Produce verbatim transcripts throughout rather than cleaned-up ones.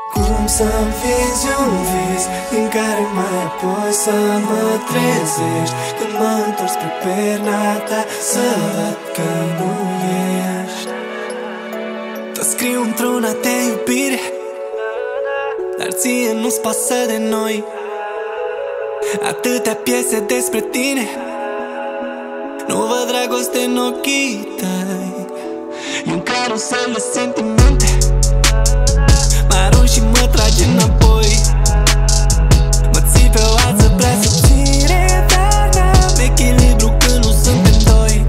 Cum să-mi fizi un vis din care mai apoi să mă trezești când mă întorc spre perna ta, să văd că nu ești. Tot scriu într-una de iubire, dar ție nu-ți pasă de noi. Atâtea piese despre tine, nu văd dragoste în ochii tăi. E un carusel de sentimente, mă arunc și mă trage înapoi. Mă ții pe o alță prea subțire, dar n-am echilibru când nu suntem doi.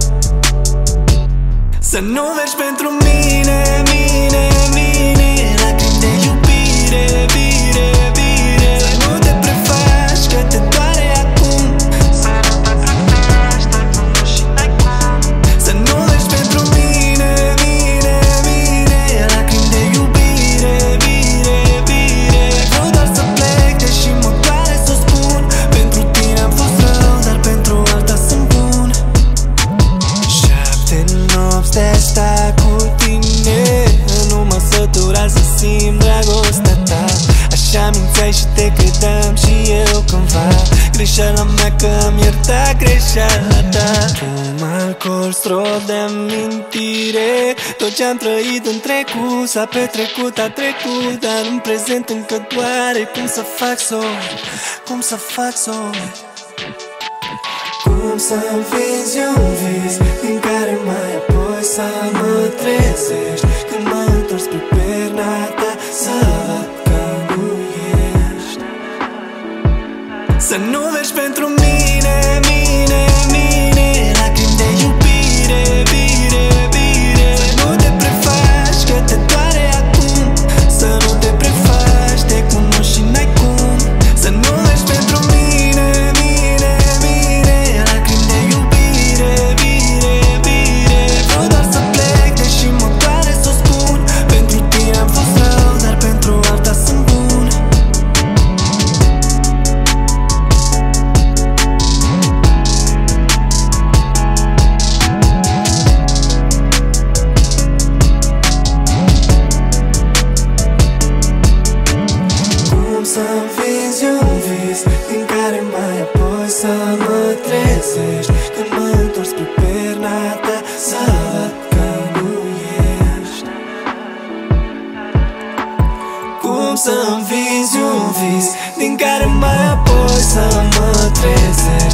Să nu vergi pentru mine, mine, mine lacrimi de iubire, bire, bire. Să nu te prefaci că te doare acum, să nu te prefaci că nu și n-ai cum. Să nu vergi pentru mine, mine, mine lacrimi de iubire, bire, bire. Vreau doar să plec, deși mă doare să o spun. Pentru tine am fost rău, dar pentru alta sunt bun. Șapte nopți de stat cu tine, nu mă sătura să simt dragostea ta. Așa mințeai și te credeam și eu cândva. Greșeala mea că-mi ierta greșeala ta. Cum alcool, strop de amintire, tot ce-am trăit în trecut s-a petrecut, a trecut, dar în prezent încă doare. Cum să fac soi, cum să fac soi? Cum să-mi fizi un vis din care mai apoi să mă trezești când mă întorc spre perna ta, să văd că nu ești. Să nu vergi pentru mine, mine, mine lacrimi de iubire, bire, bire. Să nu te prefaci că te doare acum, să nu te prefaci, te cunoști și n-ai cum. Să nu vergi pentru mine, mine, mine lacrimi de iubire, bire, bire. Vreau doar să plec, deși mă doare să o spun. Pentru tine am fost rău, dar pentru alta sunt bun. Cum să-mi fizi un vis din care mai apoi să mă trezești când mă întorc spre perna ta, să văd că nu ești. Cum să-mi fizi un vis din care mai apoi să mă trezești